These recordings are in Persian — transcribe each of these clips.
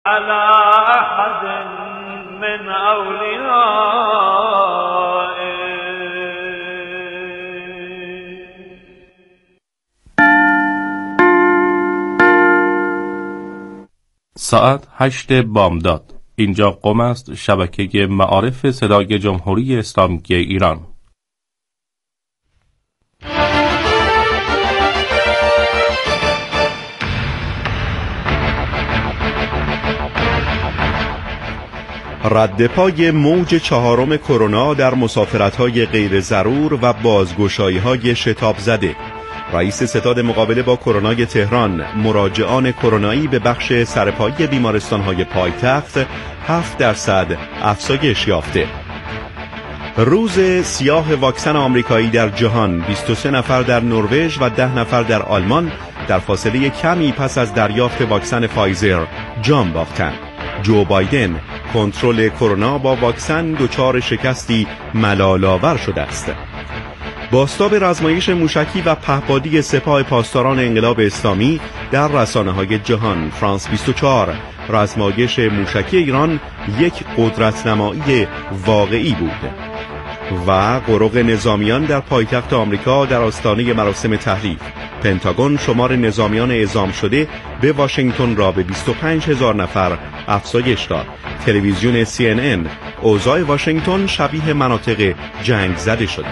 على أحد من أوليائه. ساعت 8 بامداد. اینجا قم است، شبکه معارف صدای جمهوری اسلامی ایران. رد پای موج چهارم کرونا در مسافرت‌های غیر ضرور و بازگشایی‌های شتاب زده. رئیس ستاد مقابله با کرونای تهران: مراجعان کرونایی به بخش سرپایی بیمارستان‌های پایتخت 7% افزایش یافته. روز سیاه واکسن آمریکایی در جهان: 23 نفر در نروژ و 10 نفر در آلمان در فاصله کمی پس از دریافت واکسن فایزر جان باختند. جو بایدن: کنترل کرونا با واکسن دچار شکستی ملال‌آور شده است. بازتاب رزمایش موشکی و پهپادی سپاه پاسداران انقلاب اسلامی در رسانه‌های جهان. فرانس 24: رزمایش موشکی ایران یک قدرت‌نمایی واقعی بود. و غرق نظامیان در پایتخت آمریکا در آستانه مراسم تحلیف. پنتاگون شمار نظامیان اعزام شده به واشنگتن را به 25,000 نفر افزایش داد. تلویزیون CNN: اوضاع واشنگتن شبیه مناطق جنگ زده شده.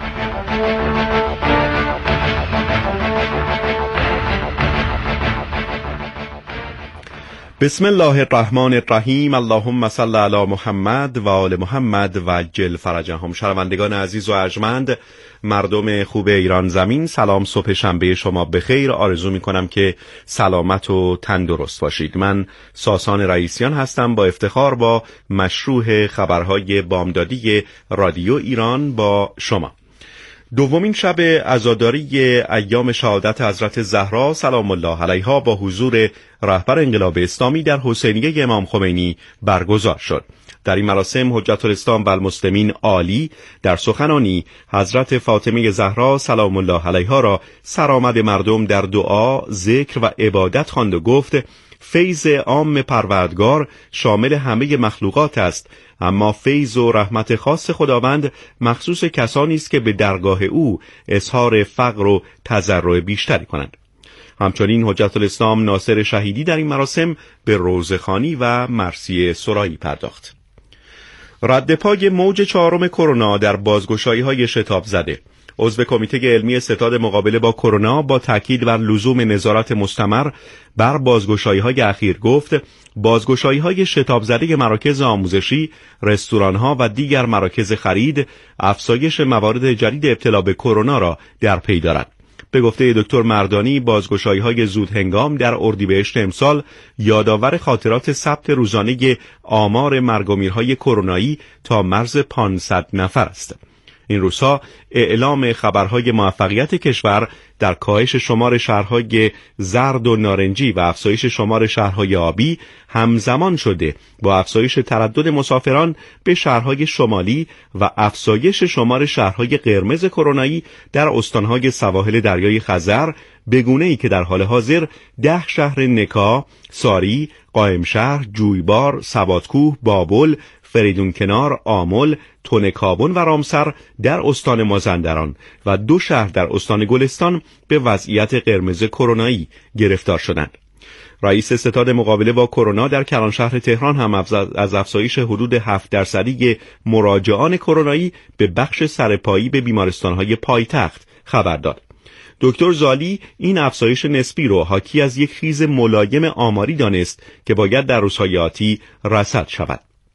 بسم الله الرحمن الرحیم. اللهم صل علی محمد و آل محمد و عجل فرجهم. شنوندگان عزیز و ارجمند، مردم خوب ایران زمین، سلام. صبح شنبه شما بخیر. آرزو می‌کنم که سلامت و تندرست باشید. من ساسان رئیسیان هستم، با افتخار با مشروع خبرهای بامدادی رادیو ایران با شما. دومین شب عزاداری ایام شهادت حضرت زهرا سلام الله علیها با حضور رهبر انقلاب اسلامی در حسینیه امام خمینی برگزار شد. در این مراسم حجت الاسلام و المسلمین عالی در سخنانی حضرت فاطمه زهرا سلام الله علیها را سرآمد مردم در دعا، ذکر و عبادت خواند و گفت: فیض عام پروردگار شامل همه مخلوقات است، اما فیض و رحمت خاص خداوند مخصوص کسانی است که به درگاه او اظهار فقر و تضرع بیشتری کنند. همچنین حجت الاسلام ناصر شهیدی در این مراسم به روزخوانی و مرثیه سرایی پرداخت. رد پای موج چهارم کرونا در بازگشایی‌های شتاب زده. عضو کمیته علمی ستاد مقابله با کرونا با تاکید بر لزوم نظارت مستمر بر بازگشایی‌های اخیر گفت: بازگشایی‌های شتاب زده مراکز آموزشی، رستوران‌ها و دیگر مراکز خرید افزایش موارد جدید ابتلا به کرونا را در پی دارد. به گفته دکتر مردانی، بازگشایی‌های زود هنگام در اردیبهشت امسال یادآور خاطرات ثبت روزانه آمار مرگ و میرهای کرونایی تا مرز 500 نفر است. این روزها اعلام خبرهای موفقیت کشور در کاهش شمار شهرهای زرد و نارنجی و افزایش شمار شهرهای آبی همزمان شده با افزایش تردد مسافران به شهرهای شمالی و افزایش شمار شهرهای قرمز کرونایی در استانهای سواحل دریای خزر، به گونه‌ای که در حال حاضر 10 شهر نکا، ساری، قائمشهر، جویبار، سوادکوه، بابل، فریدون کنار، آمل، تونکابون و رامسر در استان مازندران و 2 شهر در استان گلستان به وضعیت قرمز کرونایی گرفتار شدند. رئیس ستاد مقابله با کرونا در کلانشهر تهران هم از افزایش حدود 7% مراجعان کرونایی به بخش سرپایی به بیمارستان‌های پایتخت خبر داد. دکتر زالی این افزایش نسبی رو حاکی از یک خیز ملایم آماری دانست که باید در روزهای آتی رصد شود.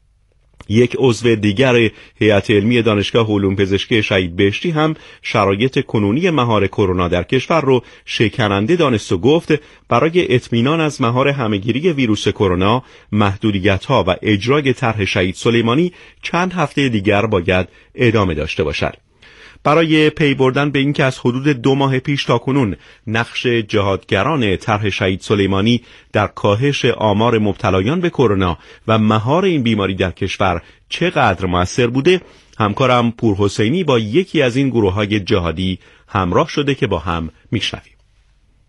یک عضو دیگر هیئت علمی دانشگاه علوم پزشکی شهید بهشتی هم شرایط کنونی مهار کرونا در کشور رو شکننده دانست و گفت برای اطمینان از مهار همهگیری ویروس کرونا، محدودیت‌ها و اجرای طرح شهید سلیمانی چند هفته دیگر باید ادامه داشته باشد. برای پی بردن به اینکه از حدود 2 ماه پیش تا کنون نقش جهادگران طرح شهید سلیمانی در کاهش آمار مبتلایان به کرونا و مهار این بیماری در کشور چقدر مؤثر بوده، همکارم پور حسینی با یکی از این گروه‌های جهادی همراه شده که با هم میشنویم.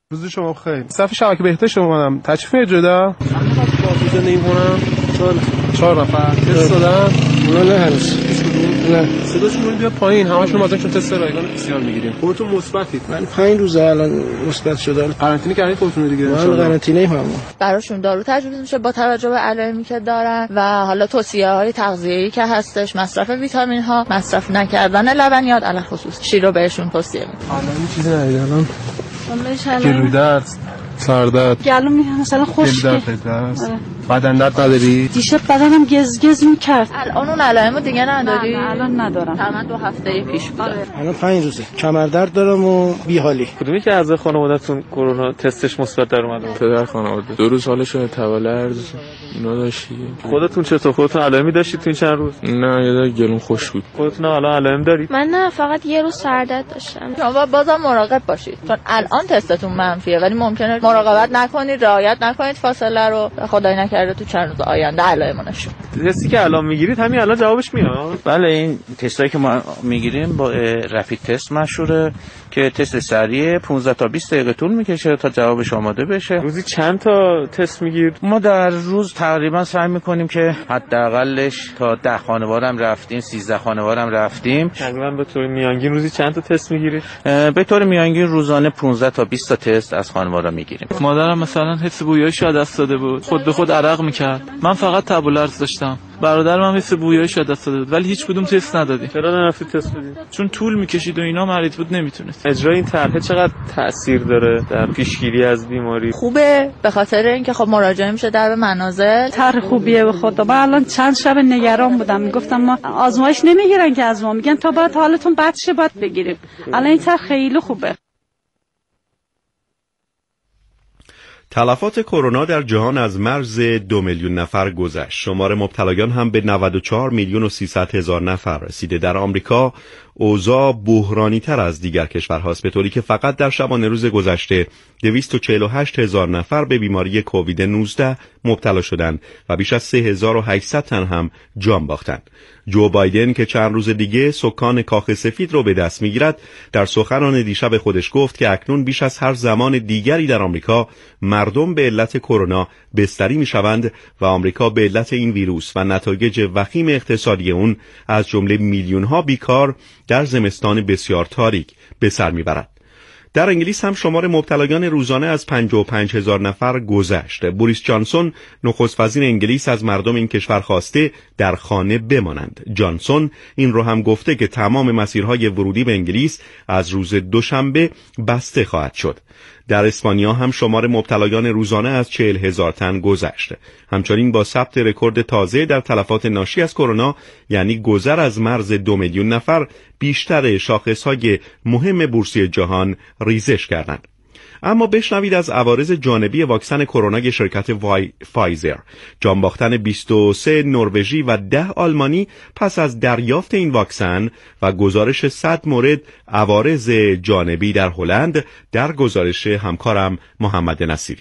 روز شما خیر. صف شبکه بهداشت اومدم. تشریف میاد جدا؟ با زندگی کنم. 4 نفر تست دادن. نه هنوز. نه. صداشون بیاد پایین. همشون مثلا چون تست رایگان PCR میگیریم. خودتون مثبتید؟ من 5 روزه الان مثبت شدم. قرنطینه کردید خودتون دیگه؟ من قرنطینه هم. براشون دارو تجویز میشه با توجه به علائمی که دارن و حالا توصیه‌های تغذیه‌ای که هستش، مصرف ویتامین ها، مصرف نکردن لبنیات علی خصوص شیر رو بهشون توصیه می‌کنم. الان چیزی ندید الان. من گلوی درد، سردرد، گلو میگم مثلا خشکه، بدن درد نداری؟ دیشب بدنم گز میکرد. الان اون علائمو دیگه نداری؟ نه الان ندارم. تقریبا 2 هفته پیش بود. الان 5 روزه کمر درد دارم و بیحالی. کدومی که از خانواده‌تون کرونا تستش مثبت در اومده؟ پدر خانواده 2 روز حالشون تولد اینا داشتی. خودتون چطور؟ خودتون علائمی داشتید تو این چند روز؟ نه یه ذره گلوم خشک بود. خودتون الان علائم دارید؟ من نه، فقط یه روز سردرد داشتم. شما بازم مراقب باشید چون الان تستتون منفیه ولی ممکنه مراقبت نکنید، رعایت نکنید فاصله رو، خدای نکرده تو چند روز آینده علائم نشون. تستی که الان میگیرید همین الان جوابش میاد؟ بله، این تستایی که ما میگیریم با رپید تست مشهوره که تست سریع 15 تا 20 دقیقه طول میکشه تا جوابش آماده بشه. روزی چند تا تست میگیرید؟ ما در روز تقریبا سعی میکنیم که حداقلش تا 10 خانوارم رفتیم، 13 خانوارم رفتیم. تقریبا به طور میانگین روزی چند تا تست میگیرید؟ به طور میانگین روزانه 15 تا 20 تا تست از خانوارا میگیریم. مادرم مثلا حس بویاییش از دست داده بود، خود به خود عرق میکرد. من فقط تب و لرز داشتم. برادرم هم حس بویاییش از دست داده بود ولی هیچ کدوم تست ندادیم. چرا نرفتید تست بدید؟ چون طول میکشید و اینا، مریض بود نمیتونید. اجرای این طرح چقدر تاثیر داره در پیشگیری از بیماری؟ خوبه به خاطر اینکه خب مراجعه میشه در منازل. طرح خوبیه به خدا. من الان چند شب نگران بودم، میگفتم ما آزمایش نمیگیرن که از ما، میگن تا بعد حالتون بد شه بعد بگیریم. الان این طرح خیلی خوبه. تلفات کرونا در جهان از مرز 2 میلیون نفر گذشت. شمار مبتلایان هم به 94 میلیون و 300 هزار نفر رسیده. در آمریکا اوضاع بحرانی تر از دیگر کشورهاست، به طوری که فقط در شبانه روز گذشته 248 هزار نفر به بیماری کووید 19 مبتلا شدند و بیش از 3800 تن هم جان باختند. جو بایدن که چند روز دیگه سکان کاخ سفید رو به دست میگیرد، در سخنان دیشب خودش گفت که اکنون بیش از هر زمان دیگری در آمریکا مردم به علت کرونا بستری میشوند و آمریکا به علت این ویروس و نتایج وخیم اقتصادی اون از جمله میلیون ها بیکار در زمستان بسیار تاریک به سر میبرد. در انگلیس هم شمار مبتلایان روزانه از 55 هزار نفر گذشت. بوریس جانسون نخست وزیر انگلیس از مردم این کشور خواسته در خانه بمانند. جانسون این رو هم گفته که تمام مسیرهای ورودی به انگلیس از روز دوشنبه بسته خواهد شد. در اسپانیا هم شمار مبتلایان روزانه از 40 هزار تن گذشت. همچنین با ثبت رکورد تازه در تلفات ناشی از کرونا، یعنی گذر از مرز 2 میلیون نفر، بیشتر شاخصهای مهم بورسی جهان ریزش کردند. اما بشنوید از عوارض جانبی واکسن کرونا شرکت فایزر. جان باختن 23 نروژی و 10 آلمانی پس از دریافت این واکسن و گزارش 100 مورد عوارض جانبی در هلند، در گزارش همکارم محمد نصیری.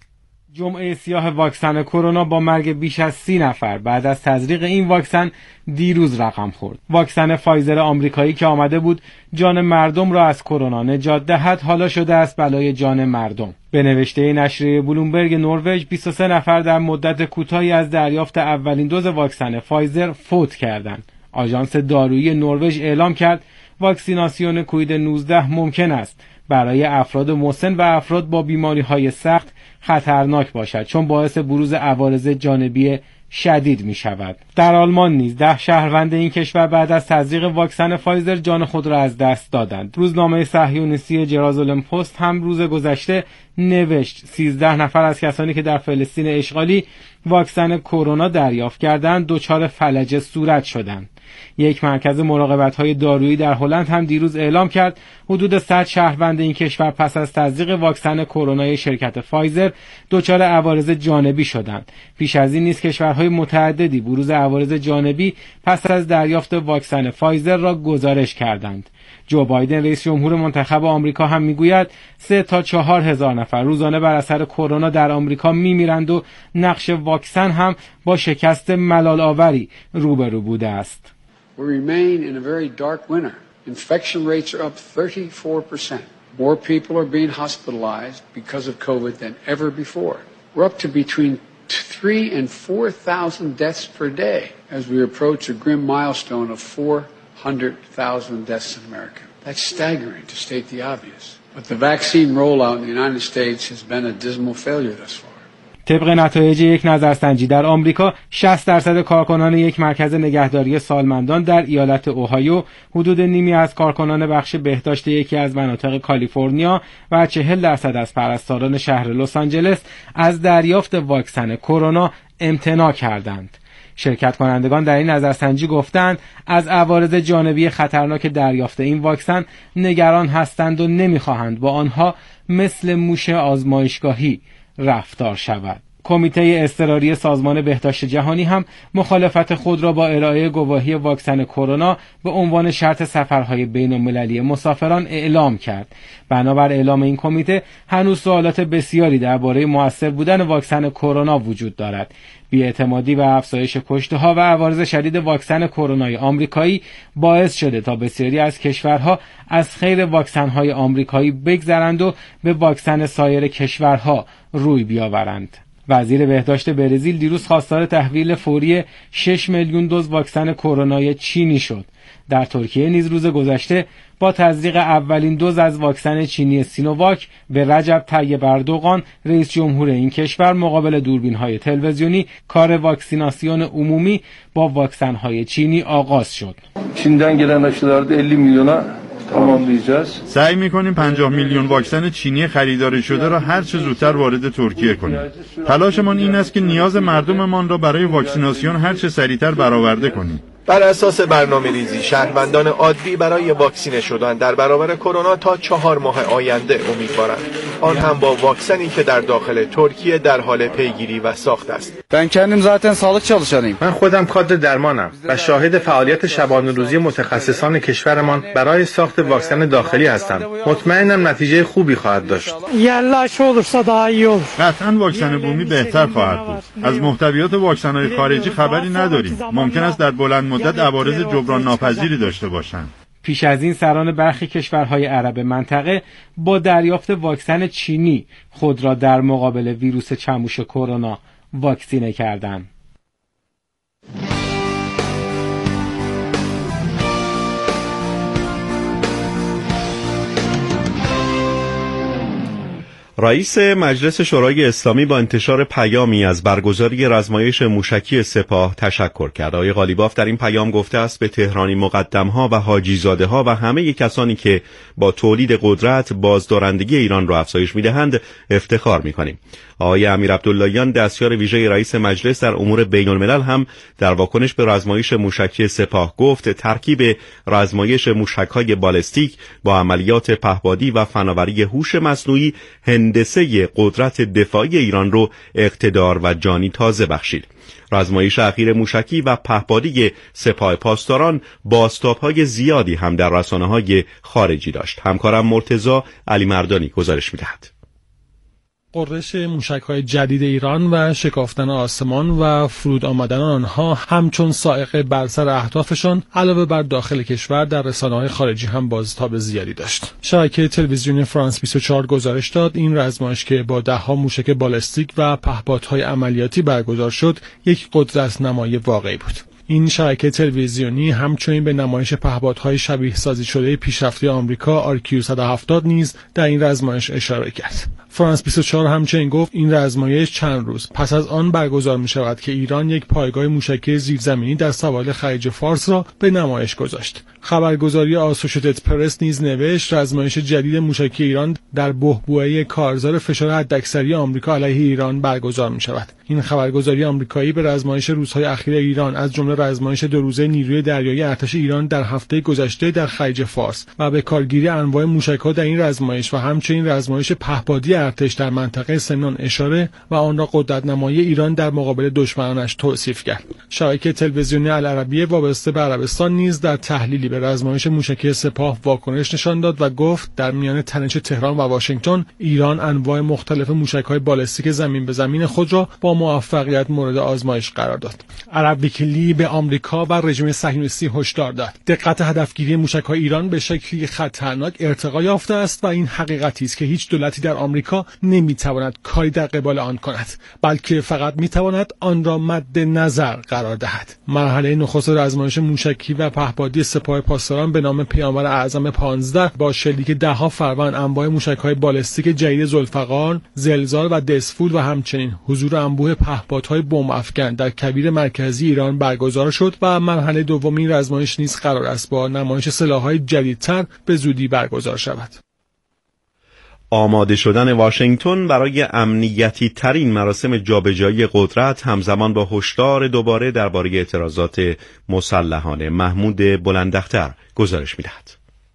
جمعه سیاه واکسن کرونا با مرگ بیش از 30 نفر بعد از تزریق این واکسن دیروز رقم خورد. واکسن فایزر آمریکایی که آمده بود جان مردم را از کرونا نجات دهد، حالا شده است بلای جان مردم. به نوشته نشریه بلومبرگ نروژ 23 نفر در مدت کوتاهی از دریافت اولین دوز واکسن فایزر فوت کردند. آژانس دارویی نروژ اعلام کرد واکسیناسیون کووید 19 ممکن است برای افراد مسن و افراد با بیماری‌های سخت خطرناک باشد، چون باعث بروز عوارض جانبی شدید می شود. در آلمان نیز 10 شهروند این کشور بعد از تزریق واکسن فایزر جان خود را از دست دادند. روزنامه صهیونیستی جرازولم پست هم روز گذشته نوشت 13 نفر از کسانی که در فلسطین اشغالی واکسن کرونا دریافت کردند دچار فلج صورت شدند. یک مرکز مراقبت‌های دارویی در هلند هم دیروز اعلام کرد حدود 100 شهروند این کشور پس از تزریق واکسن کرونا شرکت فایزر دچار عوارض جانبی شدند. پیش از این نیز کشورهای متعددی بروز عوارض جانبی پس از دریافت واکسن فایزر را گزارش کردند. جو بایدن رئیس جمهور منتخب آمریکا هم میگوید 3 تا 4 هزار نفر روزانه بر اثر کرونا در آمریکا میمیرند و نقش واکسن هم با شکست ملال‌آوری روبرو بوده است. We remain in a very dark winter. Infection rates are up 34%. More people are being hospitalized because of COVID than ever before. We're up to between 3,000 and 4,000 deaths per day as we approach a grim milestone of 400,000 deaths in America. That's staggering, to state the obvious. But the vaccine rollout in the United States has been a dismal failure thus far. طبق نتایج یک نظرسنجی در آمریکا 60% کارکنان یک مرکز نگهداری سالمندان در ایالت اوهایو، حدود نیمی از کارکنان بخش بهداشت یکی از مناطق کالیفرنیا و 40% از پرستاران شهر لس آنجلس از دریافت واکسن کرونا امتناع کردند. شرکت کنندگان در این نظرسنجی گفتند از عوارض جانبی خطرناک دریافت این واکسن نگران هستند و نمی‌خواهند با آنها مثل موش آزمایشگاهی رفتار شود. کمیته اضطراری سازمان بهداشت جهانی هم مخالفت خود را با ارائه گواهی واکسن کرونا به عنوان شرط سفرهای بین‌المللی مسافران اعلام کرد. بنابر اعلام این کمیته هنوز سوالات بسیاری درباره مؤثر بودن واکسن کرونا وجود دارد. بی‌اعتمادی و افزایش کشته‌ها و عوارض شدید واکسن کرونای آمریکایی باعث شده تا بسیاری از کشورها از خیر واکسن‌های آمریکایی بگذرند و به واکسن سایر کشورها روی بیاورند. وزیر بهداشت برزیل دیروز خواستار تحویل فوری 6 میلیون دوز واکسن کرونای چینی شد. در ترکیه نیز روز گذشته با تزریق اولین دوز از واکسن چینی سینوواک به رجب طیب اردوغان رئیس جمهور این کشور مقابل دوربین‌های تلویزیونی کار واکسیناسیون عمومی با واکسن‌های چینی آغاز شد. چین'den gelen aşılarda 50 milyona tamamlayacağız. سعی می‌کنیم 50 میلیون واکسن چینی خریداری شده را هر چه زودتر وارد ترکیه کنیم. تلاشمان این است که نیاز مردممان را برای واکسیناسیون هر چه سریعتر برآورده کنیم. بر اساس برنامه‌ریزی شهروندان عادی برای واکسینه شدن در برابر کرونا تا 4 ماه آینده امیدوارند. آن هم با واکسنی که در داخل ترکیه در حال پیگیری و ساخت است. Ben kendim zaten sağlık çalışanıyım. من خودم کادر درمانم و شاهد فعالیت شبانه‌روزی متخصصان کشورمان برای ساخت واکسن داخلی هستم. مطمئنم نتیجه خوبی خواهد داشت. yerli aşı olursa daha iyi olur. قطعاً واکسن بومی بهتر خواهد بود. از محتویات واکسن‌های خارجی خبری نداریم. ممکن است در بلند مدت عوارض جبران ناپذیری داشته باشند. پیش از این سران برخی کشورهای عرب منطقه با دریافت واکسن چینی خود را در مقابل ویروس چموش کرونا واکسینه کردند. رئیس مجلس شورای اسلامی با انتشار پیامی از برگزاری رزمایش موشکی سپاه تشکر کرد. آقای قالیباف در این پیام گفته است به تهرانی مقدم‌ها و حاجی‌زاده‌ها و همه کسانی که با تولید قدرت بازدارندگی ایران را افزایش می‌دهند افتخار می‌کنیم. آقای امیر عبداللهیان دستیار ویژه رئیس مجلس در امور بین‌الملل هم در واکنش به رزمایش موشکی سپاه گفت ترکیب رزمایش موشک‌های بالستیک با عملیات پهپادی و فناوری هوش مصنوعی هندسه قدرت دفاعی ایران رو اقتدار و جانی تازه بخشید. رزمایش اخیر موشکی و پهپادی سپاه پاسداران بازتاب‌های زیادی هم در رسانه‌های خارجی داشت. همکارم مرتضی علی مردانی گزارش می‌دهد. غرش موشک‌های جدید ایران و شکافتن آسمان و فرود آمدن آنها همچون صاعقه بر سر اهدافشان علاوه بر داخل کشور در رسانه‌های خارجی هم بازتاب زیادی داشت. شبکه تلویزیونی فرانس 24 گزارش داد این رزمایش که با 10 موشک بالستیک و پهپادهای عملیاتی برگزار شد یک قدرت‌نمایی واقعی بود. این شبکه تلویزیونی همچنین به نمایش پهپادهای شبیه سازی شده پیشرفته آمریکا آرکیو 170 نیز در این رزمایش اشاره کرد. فرانس 24 همچنین گفت این رزمایش چند روز پس از آن برگزار می شود که ایران یک پایگاه موشکی زیرزمینی در سواحل خلیج فارس را به نمایش گذاشت. خبرگزاری آسوشیتد پرس نیز نوشت رزمایش جدید موشکی ایران در بحبوحه کارزار فشار حداکثری آمریکا علیه ایران برگزار می شود. این خبرگزاری آمریکایی به رزمایش روزهای اخیر ایران از جمله رزمایش 2 روزه نیروی دریایی ارتش ایران در هفته گذشته در خلیج فارس و به کارگیری انواع موشک‌ها در این رزمایش و همچنین رزمایش پهپادی ارتش در منطقه سمنان اشاره و آن را قدرت‌نمایی ایران در مقابل دشمنانش توصیف کرد. شبکه تلویزیونی العربیه وابسته به عربستان نیز در تحلیلی به رزمایش موشکی سپاه واکنش نشان داد و گفت در میان تنش تهران و واشنگتن ایران انواع مختلف موشک‌های بالستیک زمین به زمین خود را با موفقیت مورد آزمایش قرار داد. عرب ویکلی به به آمریکا و رژیم صهیونیستی هشدار داد. دقت هدفگیری موشک‌های ایران به شکلی خطرناک ارتقا یافته است و این حقیقتی است که هیچ دولتی در آمریکا نمی‌تواند کاری در قبال آن کند، بلکه فقط می‌تواند آن را مد نظر قرار دهد. مرحله نخست آزمایش موشکی و پهپادی سپاه پاسداران به نام پیامبر اعظم 15 با شلیک ده‌ها فروند انواع موشک‌های بالستیک جدید ذوالفقار، زلزال و دسفول و همچنین حضور انبوه پهپادهای بمب افکن در کویر مرکزی ایران برگزار شد و مرحله دوم این آزمایش نیز قرار است با نمایش سلاح‌های جدیدتر به زودی برگزار شود. آماده شدن واشنگتن برای امنیتی ترین مراسم جابجایی قدرت همزمان با هشدار دوباره درباره اعتراضات مسلحانه. محمود بلندختر گزارش می‌دهد.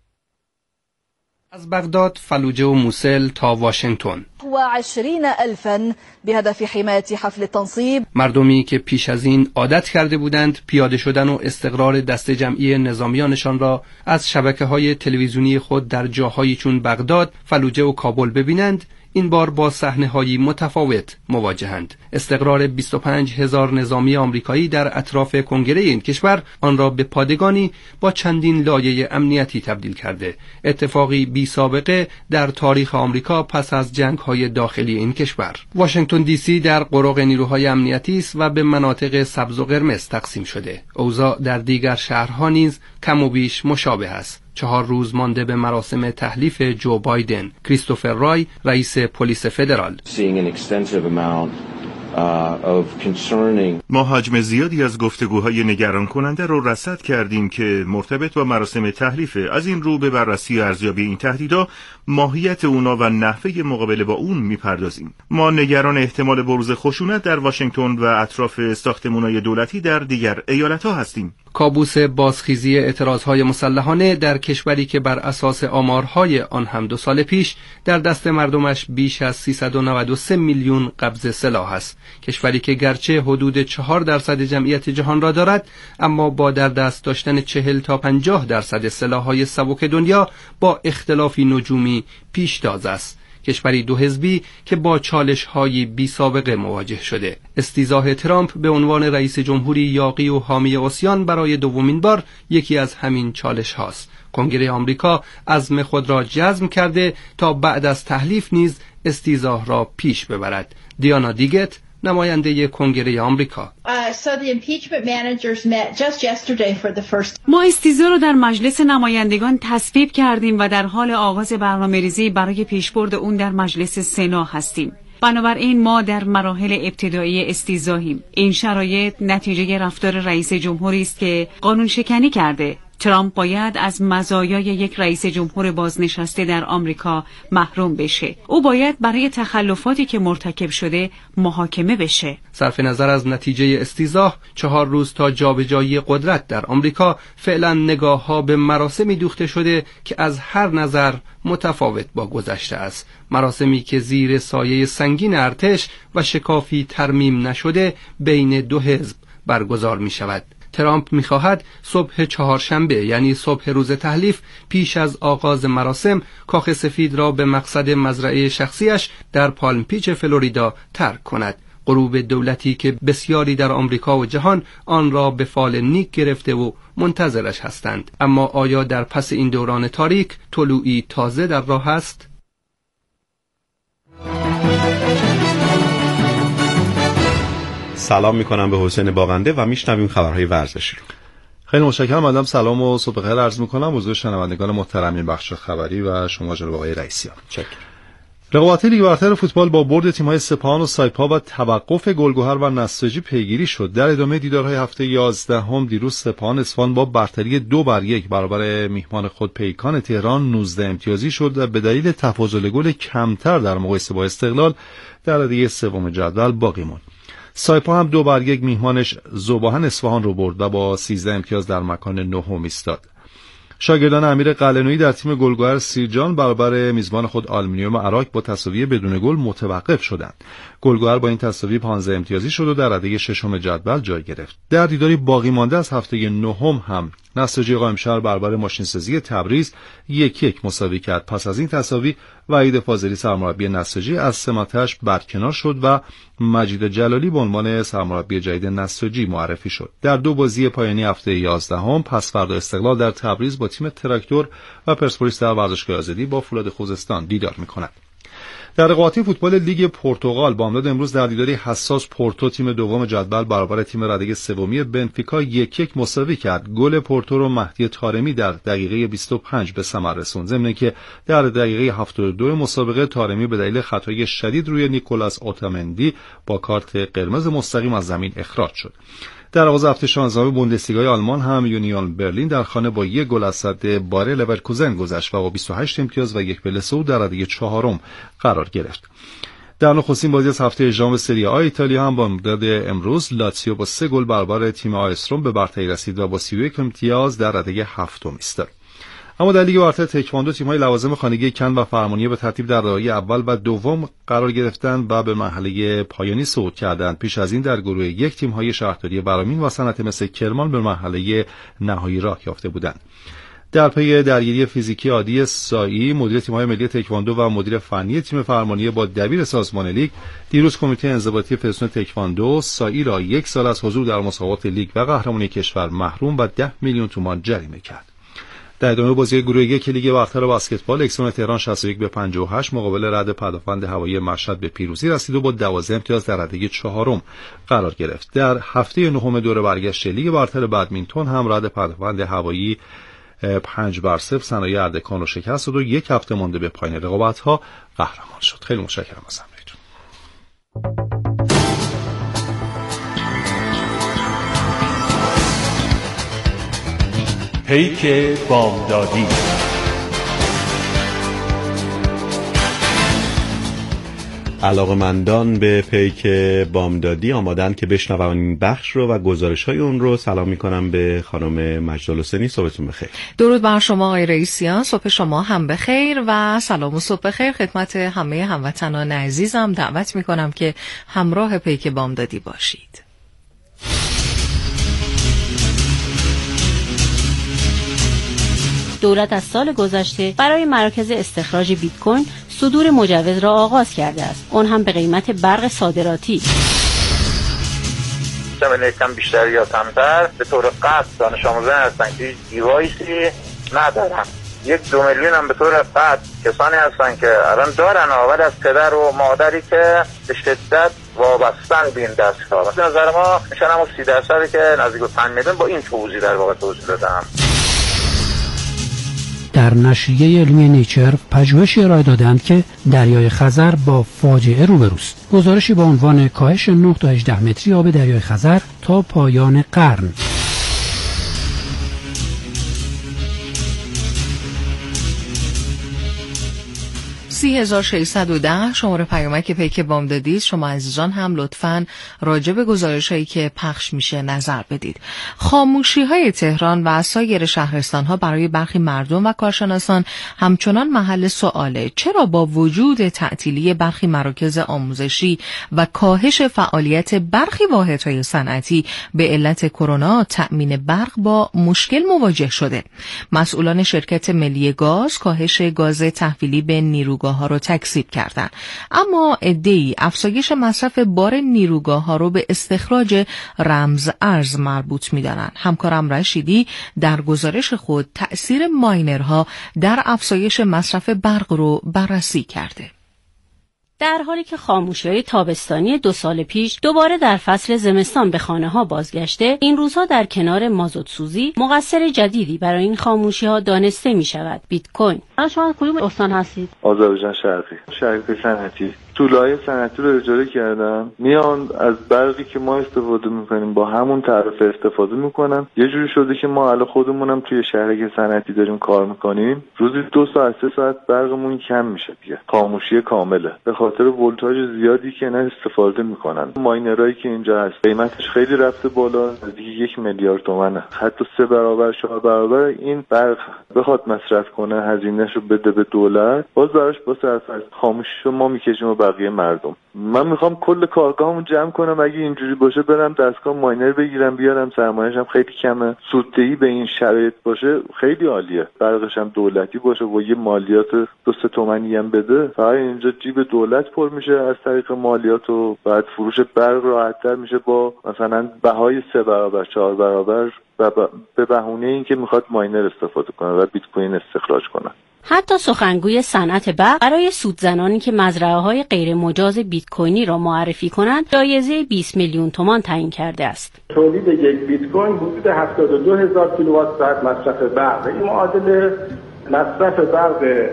از بغداد، فلوجه و موسل تا واشنگتن 20,000 بهدف حمایت حفل التنصیب، مردمی که پیش از این عادت کرده بودند پیاده شدن و استقرار دسته جمعی نظامیانشان را از شبکه‌های تلویزیونی خود در جاهایی چون بغداد، فلوجه و کابل ببینند، این بار با صحنه‌های متفاوت مواجهند. استقرار 25,000 نظامی آمریکایی در اطراف کنگره این کشور آن را به پادگانی با چندین لایه امنیتی تبدیل کرده. اتفاقی بی سابقه در تاریخ آمریکا پس از جنگ‌های داخلی این کشور. واشنگتن دی سی در قرق نیروهای امنیتی است و به مناطق سبز و قرمز تقسیم شده. اوضاع در دیگر شهرها نیز کم و بیش مشابه است. 4 روز مانده به مراسم تحلیف جو بایدن، کریستوفر رای، رئیس پلیس فدرال، ما حجم زیادی از گفتگوهای نگران کننده رو رصد کردیم که مرتبط با مراسم تحلیفه. از این رو به بررسی و ارزیابی این تهدیدها، ماهیت اونا و نحوه مقابله با اون میپردازیم. ما نگران احتمال بروز خشونت در واشنگتن و اطراف ساختمان‌های دولتی در دیگر ایالت‌ها هستیم. کابوس بازخیزی اعتراضهای مسلحانه در کشوری که بر اساس آمارهای آن هم 2 سال پیش در دست مردمش بیش از 393 میلیون قبض سلاح است. کشوری که گرچه حدود 4% جمعیت جهان را دارد، اما با در دست داشتن 40 تا 50% سلاح‌های سبک دنیا با اختلافی نجومی پیشتاز است. کشوری 2 حزبی که با چالش‌های بی سابقه مواجه شده. استیضاح ترامپ به عنوان رئیس جمهوری یاغی و حامی عصیان برای دومین بار یکی از همین چالش هاست. کنگره آمریکا عزم خود را جزم کرده تا بعد از تحلیف نیز استیضاح را پیش ببرد. دیانا دیگت، نماینده کنگره آمریکا: ما استیضاح را در مجلس نمایندگان تصویب کردیم و در حال آغاز برنامه‌ریزی برای پیشبرد اون در مجلس سنا هستیم. بنابراین ما در مراحل ابتدایی استیضاحیم. این شرایط نتیجه رفتار رئیس جمهوری است که قانون شکنی کرده. ترامپ باید از مزایای یک رئیس جمهور بازنشسته در آمریکا محروم بشه. او باید برای تخلفاتی که مرتکب شده محاکمه بشه. صرف نظر از نتیجه استیضاح، 4 روز تا جابجایی قدرت در آمریکا، فعلا نگاه‌ها به مراسمی دوخته شده که از هر نظر متفاوت با گذشته است. مراسمی که زیر سایه سنگین ارتش و شکافی ترمیم نشده بین 2 حزب برگزار می شود. ترامپ می‌خواهد صبح چهارشنبه، یعنی صبح روز تحلیف، پیش از آغاز مراسم کاخ سفید را به مقصد مزرعه شخصیش در پالم پیچ فلوریدا ترک کند. غروب دولتی که بسیاری در آمریکا و جهان آن را به فال نیک گرفته و منتظرش هستند. اما آیا در پس این دوران تاریک طلوعی تازه در راه است؟ سلام میکنم به حسین باغنده و میشنویم خبرهای ورزشی رو. خیلی متشکرم. مدام سلام و صبح بخیر عرض میکنم حضور شنوندگان محترم این بخش خبری و شما جناب آقای رئیسیان. متشکرم. رقابت لیگ برتر فوتبال با برد تیم‌های سپاهان و سایپا و توقف گلگهر و نساجی پیگیری شد. در ادامه دیدارهای هفته 11 دیروز سپاهان اصفهان با برتری 2-1 برابر میهمان خود پیکان تهران 19 امتیازی شد و به دلیل تفاضل گل کمتر در مقایسه با استقلال در رده سوم جدول باقی ماند. سایپا هم 2-1 میهمانش ذوباهن اصفهان رو برد و با 13 امتیاز در مکان نهم ایستاد. شاگردان امیر قلعه‌نویی در تیم گلگهر سیرجان برابر میزبان خود آلومینیوم عراق با تساوی بدون گل متوقف شدند. گلگهر با این تساوی 15 امتیازی شد و در رده ششم جدول جای گرفت. در دیداری باقی مانده از هفته 9 هم نساجی قائمشهر برابر ماشینسازی تبریز 1-1 مساوی کرد. پس از این تساوی وحید فاضلی سرمربی نساجی از سمتش برکنار شد و مجید جلالی به عنوان سرمربی جدید نساجی معرفی شد. در 2 بازی پایانی هفته 11 پس فردا استقلال در تبریز با تیم تراکتور و پرسپولیس در ورزشگاه آزادی با فولاد خوزستان دیدار می‌کند. در رقابت فوتبال لیگ پرتغال بامداد امروز در دیداری حساس پورتو تیم دوم جدول برابر تیم رده سومی بنفیکا 1-1 مساوی کرد. گل پورتو رو مهدی طارمی در دقیقه 25 به ثمر رسوند، ضمن که در دقیقه 72 مسابقه طارمی به دلیل خطای شدید روی نیکولاس اوتامندی با کارت قرمز مستقیم از زمین اخراج شد. در آغاز هفته 16 بوندسلیگای آلمان هم یونیون برلین در خانه با 1 گل از صد بایر لورکوزن گذشت و با 28 امتیاز و 1 پلسو در رده 4 قرار گرفت. در نخستین بازی از هفته 18 سری آ ایتالیا هم با مدت امروز لاتزیو با 3 گل برابر تیم آیس روم به برتری رسید و با 31 امتیاز در رده 7 ایستاد. اما در لیگ برتر تکواندو تیم‌های لوازم خانگی کن و فرمانیه به ترتیب در رده اول و دوم قرار گرفتند و به مرحله پایانی صعود کردند. پیش از این در گروه یک تیم‌های شهرداری برامین و صنعت مثل کرمان به مرحله نهایی راه یافته بودند. در پی درگیری فیزیکی عادی سایی، مدیر تیم‌های ملی تکواندو و مدیر فنی تیم فرمانیه با دبیر سازمان لیگ دیروز کمیته انضباطی فدراسیون تکواندو سایی را 1 سال از حضور در مسابقات لیگ و قهرمانی کشور محروم و 10 میلیون تومان جریمه کرد. در ادامه بازی گروه یک لیگ برتر بسکتبال اکسون تهران 61 به 58 مقابل رد پدافند هوایی مشهد به پیروزی رسید و با 12 امتیاز در رده 4 قرار گرفت. در هفته نهم دور برگشت لیگ برتر بدمینتون هم رد پدافند هوایی 5-0 صنایع اردکان رو شکست و 1 هفته مانده به پایان رقابت‌ها قهرمان شد. خیلی متشکرم از همراهیتون. پیک بامدادی. علاقه‌مندان به پیک بامدادی آمادن که بشنون این بخش رو و گزارش‌های اون رو. سلام می‌کنم به خانم مجید الحسینی. صبحتون بخیر. درود بر شما آقای رئیسیان، صبح شما هم بخیر و سلام و صبح بخیر خدمت همه هموطنان عزیزم. دعوت می‌کنم که همراه پیک بامدادی باشید. دولت از سال گذشته برای مراکز استخراج بیت کوین صدور مجوز را آغاز کرده است، اون هم به قیمت برق صادراتی. چه کم بیشتر یا کمتر به طور قطع دانش آموزان هستن که هیچ دیوایسی ندارن. 1-2 میلیون هم به طور قطع کسانی هستن که الان دارن آور از پدر و مادری که به شدت وابستن به این دستگاه. به نظر ما میشن همون 30% که نزدیک به 5 میلیون با این توضیح در واقع توضیح دادم. در نشریه علمی نیچر پژوهشی ارائه دادند که دریای خزر با فاجعه روبروست. گزارشی با عنوان کاهش 9 تا 18 متری آب دریای خزر تا پایان قرن. 3610 شماره پیامک پیک بامدادی. شما عزیزان هم لطفاً راجع به گزارش‌هایی که پخش میشه نظر بدید. خاموشی‌های تهران و سایر شهرستان‌ها برای برخی مردم و کارشناسان همچنان محل سؤاله. چرا با وجود تعطیلی برخی مراکز آموزشی و کاهش فعالیت برخی واحدهای صنعتی به علت کرونا تأمین برق با مشکل مواجه شده؟ مسئولان شرکت ملی گاز کاهش گاز تحویلی به نیروگاه ها رو تکذیب کردند، اما عده‌ای افزایش مصرف بار نیروگاه ها رو به استخراج رمز ارز مربوط می‌دانند. همکارم رشیدی در گزارش خود تأثیر ماینرها در افزایش مصرف برق رو بررسی کرده. در حالی که خاموشی‌های تابستانی 2 سال پیش دوباره در فصل زمستان به خانه‌ها بازگشته، این روزها در کنار مازوت سوزی مقصر جدیدی برای این خاموشی‌ها دانسته می‌شود: بیت کوین. شما کدوم استان هستید؟ آذربایجان شرقی صنعتی. طولای صنعتی رو اجاره کردم، میان از برقی که ما استفاده میکنیم با همون تعرفه استفاده میکنن. یه جوری شده که ما الان خودمونم توی شهری که صنعتی داریم کار میکنیم روزی 2 ساعت 3 ساعت برقمون کم میشه دیگه. خاموشی کامله به خاطر ولتاژ زیادی که نه استفاده میکنن. ماینرایی که اینجا هست قیمتش خیلی رفته بالا، نزدیک 1 میلیارد تومانه. حتی 3 برابر 4 برابر این برق بخواد مصرف کنه هزینه‌شو بده به دولت، باز براش با صرف خاموشی ما میکشیم و بقیه مردم. من میخوام کل کارگاهمو جمع کنم، اگه اینجوری باشه برم دستگاه ماینر بگیرم بیارم، سرمایه‌اش هم خیلی کمه، سوددهی به این شرایط باشه خیلی عالیه، برقش هم دولتی باشه و یه مالیات 2-3 تومانی هم بده، فقط اینجا جیب دولت پر میشه از طریق مالیات و بعد فروش برق راحت‌تر میشه با مثلا بهای 3 برابر 4 برابر و به بهونه اینکه میخواد ماینر استفاده کنه و بیت کوین استخراج کنه. حتی سخنگوی صنعت برق برای سودزنانی که مزرعه‌های غیر مجاز بیت کوینی را معرفی کنند جایزه 20 میلیون تومان تعیین کرده است. تولید یک بیت کوین حدود 72000 کیلووات ساعت مصرف برق، این معادل مصرف برق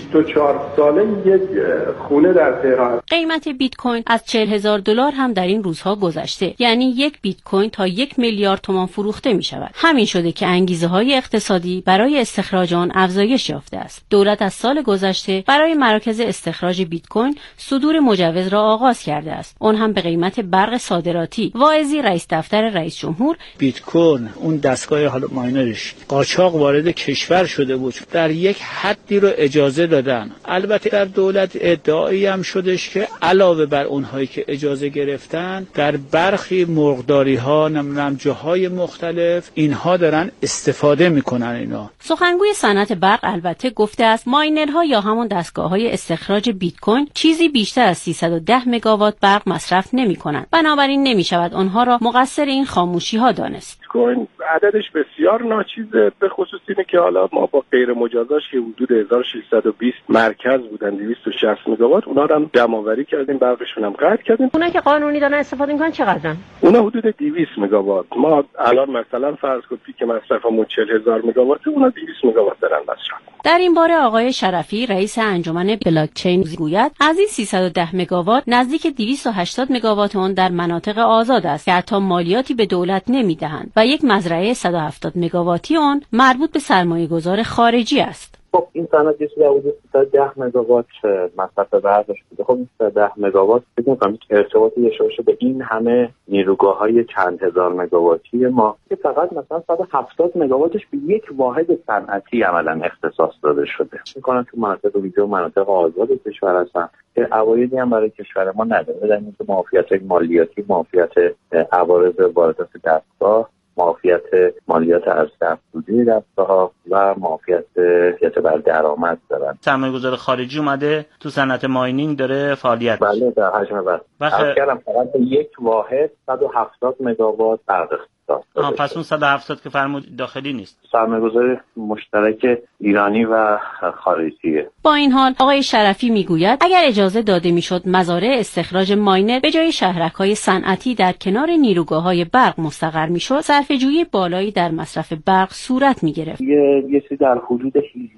24 ساله یک خونه در تهران. قیمت بیت کوین از $40,000 هم در این روزها گذشته، یعنی یک بیت کوین تا 1 میلیارد تومان فروخته می شود. همین شده که انگیزه های اقتصادی برای استخراج آن افزایش یافته است. دولت از سال گذشته برای مراکز استخراج بیت کوین صدور مجوز را آغاز کرده است، اون هم به قیمت برق صادراتی. واعظی رئیس دفتر رئیس جمهور: بیت کوین اون دستگاه حالا ماینرش قاچاق وارد کشور شده بود، در یک حدی رو اجازه دادن. البته در دولت ادعایی هم شدش که علاوه بر اونهایی که اجازه گرفتن در برخی مرغداری ها نمیدونم جاهای مختلف اینها دارن استفاده میکنن. اینا سخنگوی صنعت برق البته گفته است ماینرها یا همون دستگاه‌های استخراج بیت کوین چیزی بیشتر از 310 مگاوات برق مصرف نمی‌کنند، بنابراین نمی‌شود آنها را مقصر این خاموشی‌ها دانست. کوین عددش بسیار ناچیزه، به خصوص اینه که حالا ما با غیر مجازاش که حدود 1620 مرکز بودن 260 مگاوات اونا رو هم جمع‌آوری کردیم، برقشون هم قطع کردیم. اونا که قانونی دارن استفاده می‌کنن چقدرن؟ اونا حدود 200 مگاوات. ما الان مثلا فرض کن پیک مصرفمون 40000 مگاوات، اونا 200 مگاوات دارن مصرف. در این باره آقای شرفی رئیس انجمن بلاکچین گوید از این 310 مگاوات نزدیک 280 مگاوات اون در مناطق آزاد است که حتی مالیاتی به دولت نمیدهند و یک مزرعه 170 مگاواتی اون مربوط به سرمایه‌گذار خارجی است. خب این صنعت یه چیزی حدود 10 مگاوات مصرف برقش بوده. خب این 10 مگاوات فکر می‌کنم ارتباطی داشته باشه به این همه نیروگاه‌های چند هزار مگاواتی ما که فقط مثلا 170 مگاواتش به یک واحد صنعتی عملاً اختصاص داده شده. می‌کنن تو مناطق ویژه مناطق آزاد کشور هستن که عوایدی هم برای کشور ما نداره، در اینکه معافیت مالیاتی، معافیت عوارض واردات دستگاه، معافیت مالیات ارز افزوده دستگاه‌ها و معافیت بر درآمد دارن. سرمایه‌گذار خارجی اومده تو صنعت ماینینگ داره فعالیت. بله در حجم وسیع. فقط یک واحد 170 مگاوات برق اختصاص. پس اون 170 که فرمود داخلی نیست. سرمایه‌گذار مشترک ایرانی و خارجیه. با این حال آقای شرفی میگوید اگر اجازه داده میشد مزارع استخراج ماینر به جای شهرک‌های صنعتی در کنار نیروگاه‌های برق مستقر میشد، صرفه‌جویی بالایی در مصرف برق صورت میگرفت. یه چیزی در حدود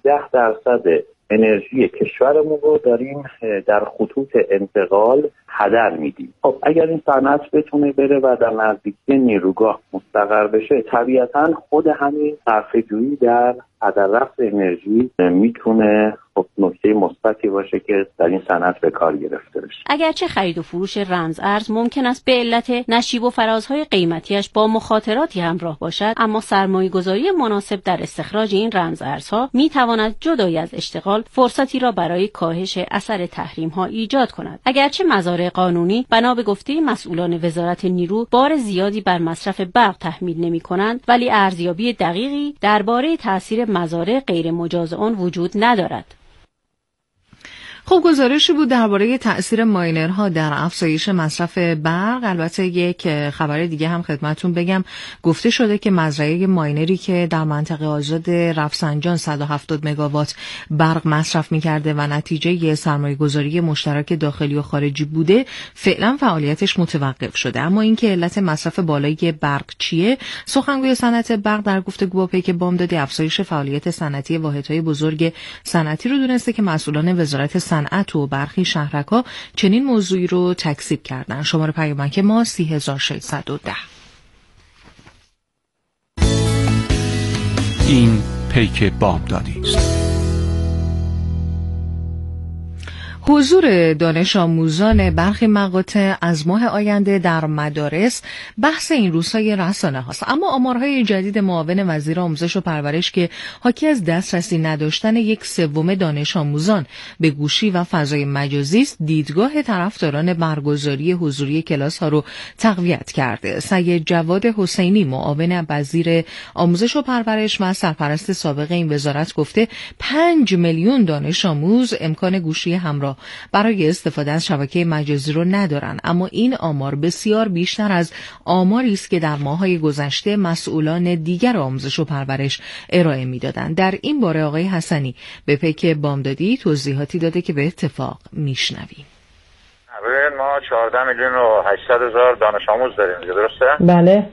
18% انرژی کشورمون رو داریم در خطوط انتقال هدر میدیم. خب اگر این صنعت بتونه بره و در نزدیکی نیروگاه مستقر بشه، طبیعتاً خود همین صرفه‌جویی در هدر رفت انرژی میتونه خب نکته مثبتی باشه که در این صنعت به کار گرفته بشه. اگرچه خرید و فروش رمز ارز ممکن است به علت نشیب و فرازهای قیمتیش با مخاطراتی همراه باشد، اما سرمایه‌گذاری مناسب در استخراج این رمز ارزها میتواند جدای از اشتغال فرصتی را برای کاهش اثر تحریم‌ها ایجاد کند. اگرچه مزارع قانونی بنا به گفته مسئولان وزارت نیرو بار زیادی بر مصرف برق تحمیل نمی‌کنند، ولی ارزیابی دقیقی درباره تاثیر مزارع غیر مجاز آن وجود ندارد. خب گزارشی بود درباره تأثیر ماینرها در افزایش مصرف برق. البته یک خبر دیگه هم خدمتتون بگم، گفته شده که مزرعه ماینری که در منطقه آزاد رفسنجان 170 مگاوات برق مصرف می‌کرده و نتیجه سرمایه‌گذاری مشترک داخلی و خارجی بوده، فعلا فعالیتش متوقف شده. اما اینکه علت مصرف بالایی برق چیه، سخنگوی صنعت برق در گفتگو با پیک بامدادی افزایش فعالیت صنعتی واحدهای بزرگ صنعتی رو دونسته که مسئولان وزارت صنعت و برخی شهرک‌ها چنین موضوعی رو تکذیب کردن. شماره پیامک ما 30610. این پیک بامدادی است. حضور دانش آموزان برخی مقاطع از ماه آینده در مدارس بحث این روزهای رسانه هاست، اما آمارهای جدید معاون وزیر آموزش و پرورش که حاکی از دسترسی نداشتن 1/3 دانش آموزان به گوشی و فضای مجازی است، دیدگاه طرفداران برگزاری حضوری کلاس ها رو تقویت کرده. سید جواد حسینی معاون وزیر آموزش و پرورش و سرپرست سابق این وزارت گفته 5 میلیون دانش آموز امکان گوشی همراه برای استفاده از شبکه مجازی رو ندارن، اما این آمار بسیار بیشتر از آماری است که در ماه‌های گذشته مسئولان دیگر آموزش و پرورش ارائه میدادند. در این باره آقای حسنی به پیک بامدادی توضیحاتی داده که به اتفاق میشنویم. ما 14 میلیون و 800 هزار دانش آموز داریم، درسته؟ بله.